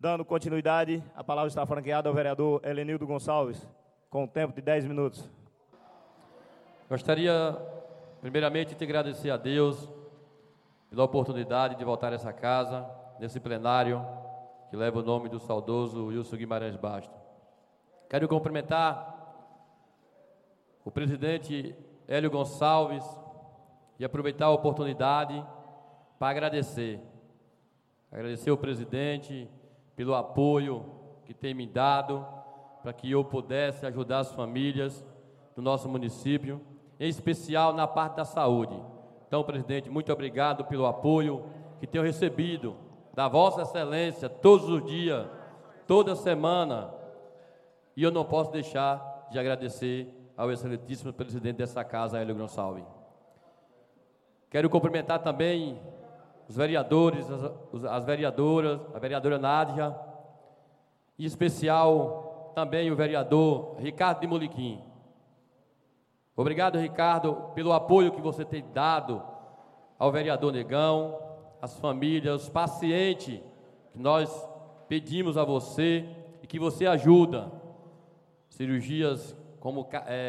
Dando continuidade, a palavra está franqueada ao vereador Helenildo Gonçalves, com um tempo de 10 minutos. Gostaria, primeiramente, de agradecer a Deus pela oportunidade de voltar a essa casa, nesse plenário, que leva o nome do saudoso Wilson Guimarães Bastos. Quero cumprimentar o presidente Hélio Gonçalves e aproveitar a oportunidade para agradecer ao presidente pelo apoio que tem me dado para que eu pudesse ajudar as famílias do nosso município, em especial na parte da saúde. Então, presidente, muito obrigado pelo apoio que tenho recebido da Vossa Excelência todos os dias, toda semana, e eu não posso deixar de agradecer ao excelentíssimo presidente dessa casa, Hélio Gonçalves. Quero cumprimentar também os vereadores, as vereadoras, a vereadora Nádia, em especial também o vereador Ricardo de Moliquim. Obrigado, Ricardo, pelo apoio que você tem dado ao vereador Negão, às famílias, os pacientes que nós pedimos a você e que você ajuda. Cirurgias como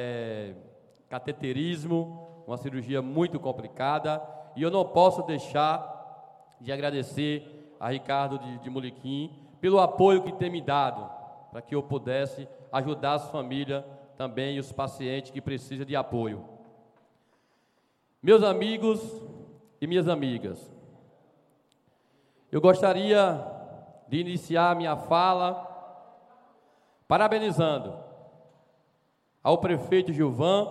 cateterismo, uma cirurgia muito complicada, e eu não posso deixar de agradecer a Ricardo de Moliquim pelo apoio que tem me dado, para que eu pudesse ajudar as famílias também e os pacientes que precisam de apoio. Meus amigos e minhas amigas, eu gostaria de iniciar minha fala parabenizando ao prefeito Gilvan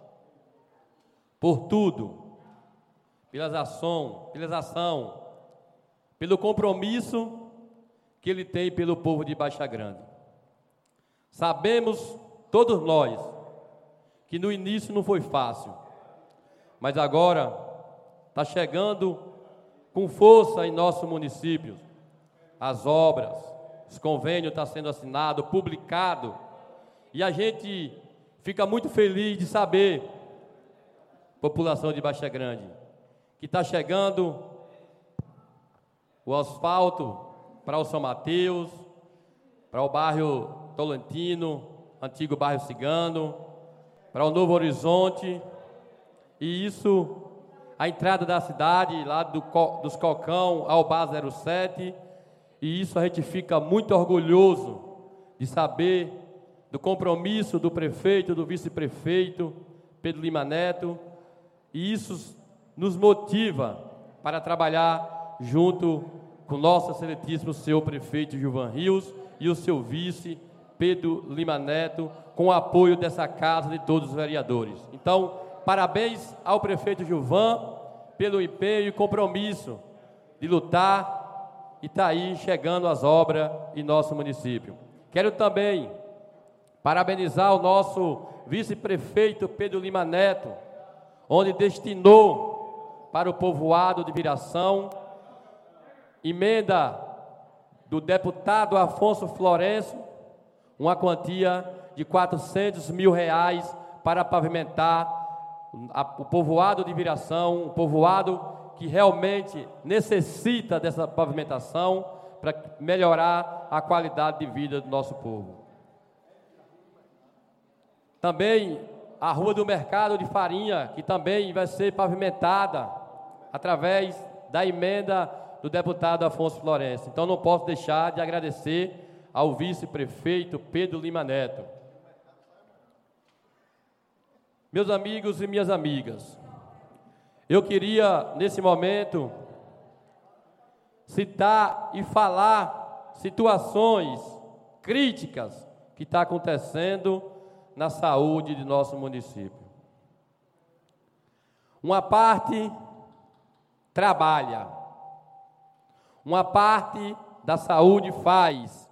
por tudo, pelas ações, pelo compromisso que ele tem pelo povo de Baixa Grande. Sabemos, todos nós, que no início não foi fácil, mas agora está chegando com força em nosso município. As obras, os convênios estão sendo assinados, publicados, e a gente fica muito feliz de saber, população de Baixa Grande, que está chegando o asfalto para o São Mateus, para o bairro Tolentino, antigo bairro Cigano, para o Novo Horizonte, e isso, a entrada da cidade, lá dos Cocão ao Bar 07, e isso a gente fica muito orgulhoso de saber do compromisso do prefeito, do vice-prefeito, Pedro Lima Neto, e isso nos motiva para trabalhar junto com o nosso excelentíssimo senhor prefeito Gilvan Rios e o seu vice, Pedro Lima Neto, com o apoio dessa casa de todos os vereadores. Então, parabéns ao prefeito Gilvan pelo empenho e compromisso de lutar e está aí chegando as obras em nosso município. Quero também parabenizar o nosso vice-prefeito Pedro Lima Neto, onde destinou para o povoado de Viração emenda do deputado Afonso Florencio, uma quantia de R$400 mil para pavimentar o povoado de Viração, um povoado que realmente necessita dessa pavimentação para melhorar a qualidade de vida do nosso povo. Também a Rua do Mercado de Farinha, que também vai ser pavimentada através da emenda do deputado Afonso Florencio. Então, não posso deixar de agradecer ao vice-prefeito Pedro Lima Neto. Meus amigos e minhas amigas, eu queria, nesse momento, citar e falar situações críticas que estão acontecendo na saúde de nosso município. Uma parte trabalha, uma parte da saúde faz,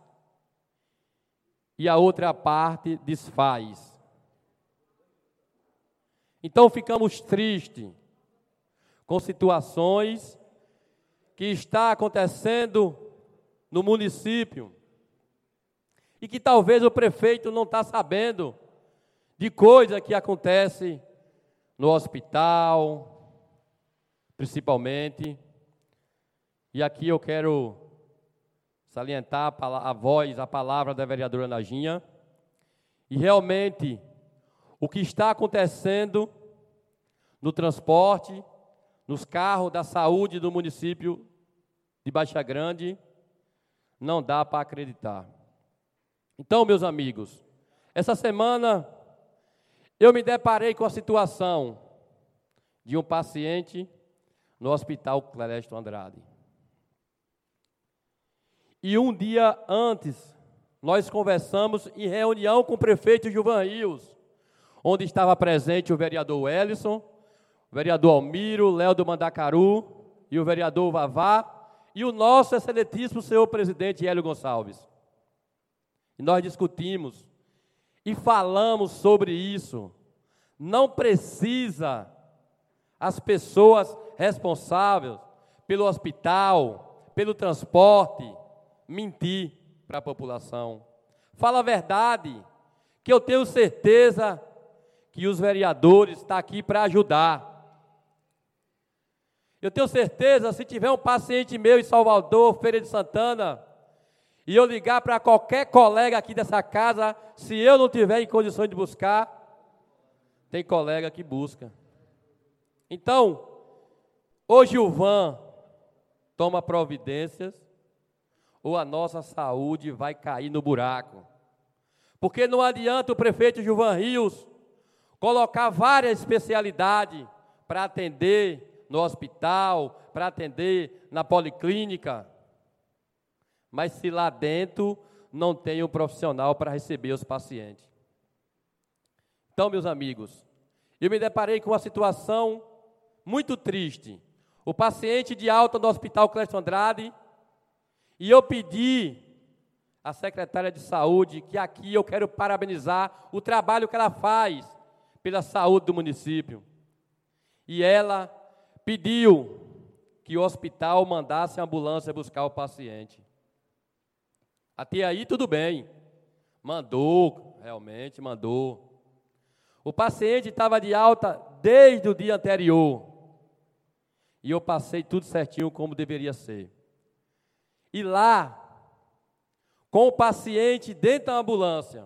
e a outra parte desfaz. Então ficamos tristes com situações que está acontecendo no município e que talvez o prefeito não está sabendo de coisa que acontece no hospital, principalmente. E aqui eu quero salientar a voz, a palavra da vereadora Najinha. E realmente, o que está acontecendo no transporte, nos carros da saúde do município de Baixa Grande, não dá para acreditar. Então, meus amigos, essa semana eu me deparei com a situação de um paciente no Hospital Clériston Andrade. E um dia antes, nós conversamos em reunião com o prefeito Gilvan Rios, onde estava presente o vereador Wellison, o vereador Almiro, Léo do Mandacaru e o vereador Vavá e o nosso excelentíssimo senhor presidente Hélio Gonçalves. E nós discutimos e falamos sobre isso. Não precisa as pessoas responsáveis pelo hospital, pelo transporte, mentir para a população. Fala a verdade, que eu tenho certeza que os vereadores estão aqui para ajudar. Eu tenho certeza, se tiver um paciente meu em Salvador, Feira de Santana, e eu ligar para qualquer colega aqui dessa casa, se eu não tiver em condições de buscar, tem colega que busca. Então, ou Gilvan toma providências, ou a nossa saúde vai cair no buraco. Porque não adianta o prefeito Gilvan Rios colocar várias especialidades para atender no hospital, para atender na policlínica, mas se lá dentro não tem um profissional para receber os pacientes. Então, meus amigos, eu me deparei com uma situação muito triste. O paciente de alta do Hospital Clériston Andrade, e eu pedi à secretária de saúde, que aqui eu quero parabenizar o trabalho que ela faz pela saúde do município. E ela pediu que o hospital mandasse a ambulância buscar o paciente. Até aí tudo bem, mandou, realmente mandou. O paciente estava de alta desde o dia anterior, e eu passei tudo certinho como deveria ser. E lá, com o paciente dentro da ambulância,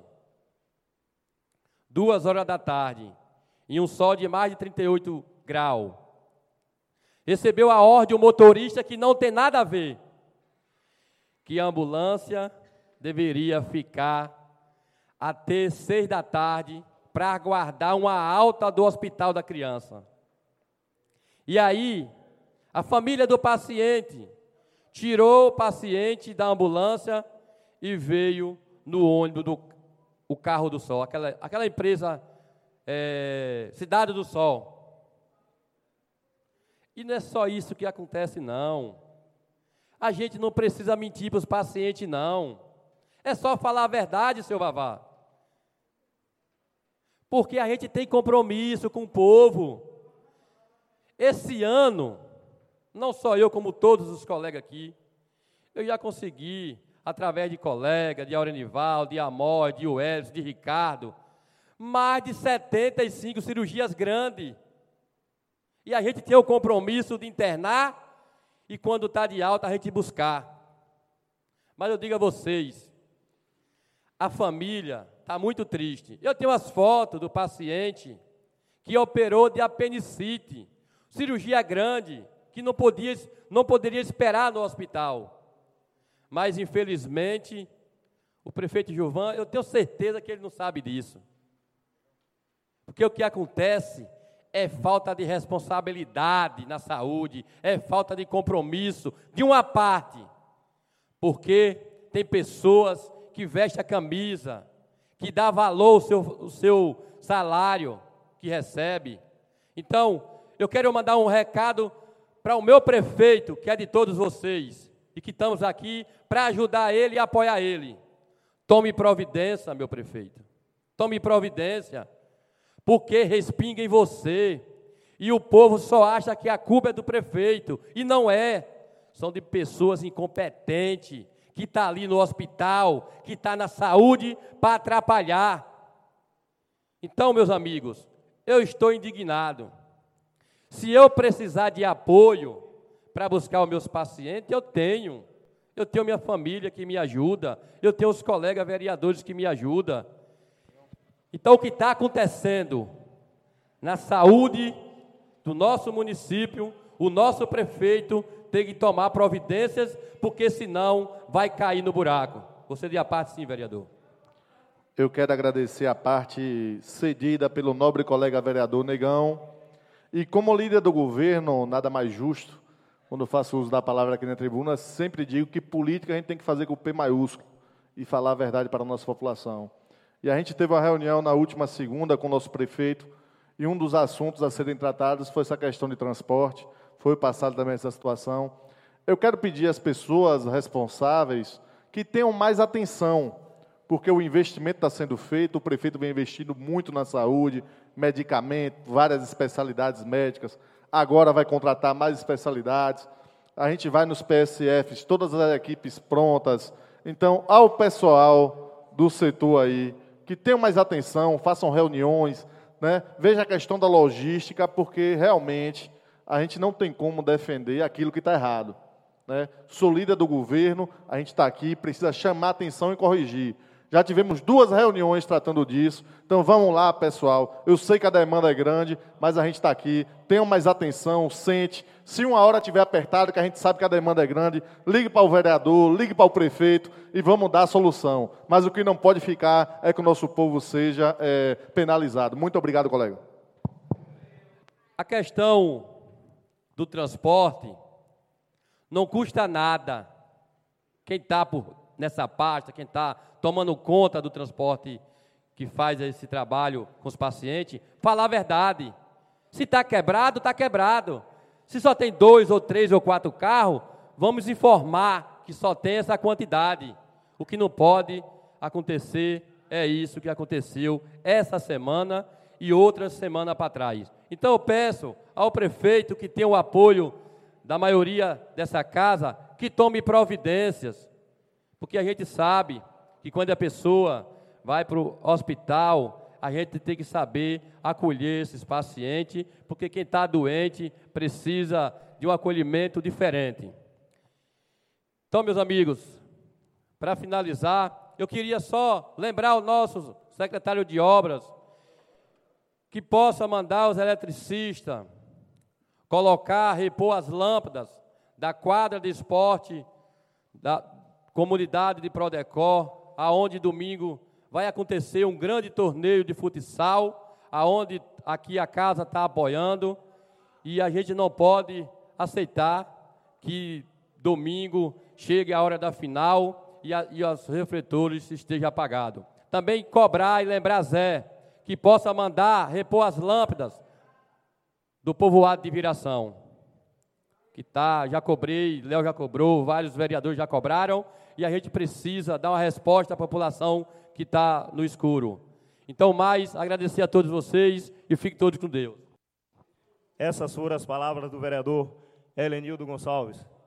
2h da tarde, em um sol de mais de 38 graus, recebeu a ordem o motorista que não tem nada a ver, que a ambulância deveria ficar até 6 da tarde para aguardar uma alta do hospital da criança. E aí, a família do paciente tirou o paciente da ambulância e veio no ônibus o Carro do Sol, aquela empresa Cidade do Sol. E não é só isso que acontece, não. A gente não precisa mentir para os pacientes, não. É só falar a verdade, seu Vavá. Porque a gente tem compromisso com o povo. Esse ano, não só eu, como todos os colegas aqui, eu já consegui, através de colegas, de Aurenival, de Amor, de Welles, de Ricardo, mais de 75 cirurgias grandes. E a gente tem o compromisso de internar e quando está de alta a gente buscar. Mas eu digo a vocês, a família está muito triste. Eu tenho as fotos do paciente que operou de apendicite, cirurgia grande, que não poderia esperar no hospital. Mas, infelizmente, o prefeito Gilvan, eu tenho certeza que ele não sabe disso. Porque o que acontece é falta de responsabilidade na saúde, é falta de compromisso de uma parte. Porque tem pessoas que vestem a camisa, que dá valor ao seu salário que recebe. Então, eu quero mandar um recado para o meu prefeito, que é de todos vocês, e que estamos aqui para ajudar ele e apoiar ele. Tome providência, meu prefeito. Tome providência, porque respinga em você. E o povo só acha que a culpa é do prefeito, e não é. São de pessoas incompetentes, que estão ali no hospital, que estão na saúde para atrapalhar. Então, meus amigos, eu estou indignado. Se eu precisar de apoio para buscar os meus pacientes, eu tenho. eu tenho minha família que me ajuda, eu tenho os colegas vereadores que me ajudam. Então, o que está acontecendo na saúde do nosso município, o nosso prefeito tem que tomar providências, porque senão vai cair no buraco. Você de a parte, sim, vereador. Eu quero agradecer a parte cedida pelo nobre colega vereador Negão. E como líder do governo, nada mais justo, quando eu faço uso da palavra aqui na tribuna, sempre digo que política a gente tem que fazer com o P maiúsculo e falar a verdade para a nossa população. E a gente teve uma reunião na última segunda com o nosso prefeito, e um dos assuntos a serem tratados foi essa questão de transporte, foi passado também essa situação. Eu quero pedir às pessoas responsáveis que tenham mais atenção, porque o investimento está sendo feito, o prefeito vem investindo muito na saúde, medicamento, várias especialidades médicas, agora vai contratar mais especialidades, a gente vai nos PSFs, todas as equipes prontas. Então, ao pessoal do setor aí, que tenham mais atenção, façam reuniões, né? Veja a questão da logística, porque realmente a gente não tem como defender aquilo que está errado, né? Sou líder do governo, a gente está aqui, precisa chamar atenção e corrigir. Já tivemos 2 reuniões tratando disso, então vamos lá, pessoal. Eu sei que a demanda é grande, mas a gente está aqui, tenham mais atenção, sente. Se uma hora estiver apertado, que a gente sabe que a demanda é grande, ligue para o vereador, ligue para o prefeito e vamos dar a solução. Mas o que não pode ficar é que o nosso povo seja penalizado. Muito obrigado, colega. A questão do transporte não custa nada. Quem está nessa pasta, quem está tomando conta do transporte que faz esse trabalho com os pacientes, falar a verdade. Se está quebrado, está quebrado. Se só tem 2 ou 3 ou 4 carros, vamos informar que só tem essa quantidade. O que não pode acontecer é isso que aconteceu essa semana e outra semana para trás. Então eu peço ao prefeito, que tem o apoio da maioria dessa casa, que tome providências, porque a gente sabe que quando a pessoa vai para o hospital, a gente tem que saber acolher esses pacientes, porque quem está doente precisa de um acolhimento diferente. Então, meus amigos, para finalizar, eu queria só lembrar o nosso secretário de obras que possa mandar os eletricistas repor as lâmpadas da quadra de esporte da comunidade de Prodecor, aonde domingo vai acontecer um grande torneio de futsal, aonde aqui a casa está apoiando, e a gente não pode aceitar que domingo chegue a hora da final e os refletores estejam apagados. Também cobrar e lembrar Zé, que possa mandar repor as lâmpadas do povoado de Viração, que já cobrei, Léo já cobrou, vários vereadores já cobraram, e a gente precisa dar uma resposta à população que está no escuro. Então, agradecer a todos vocês e fiquem todos com Deus. Essas foram as palavras do vereador Helenildo Gonçalves.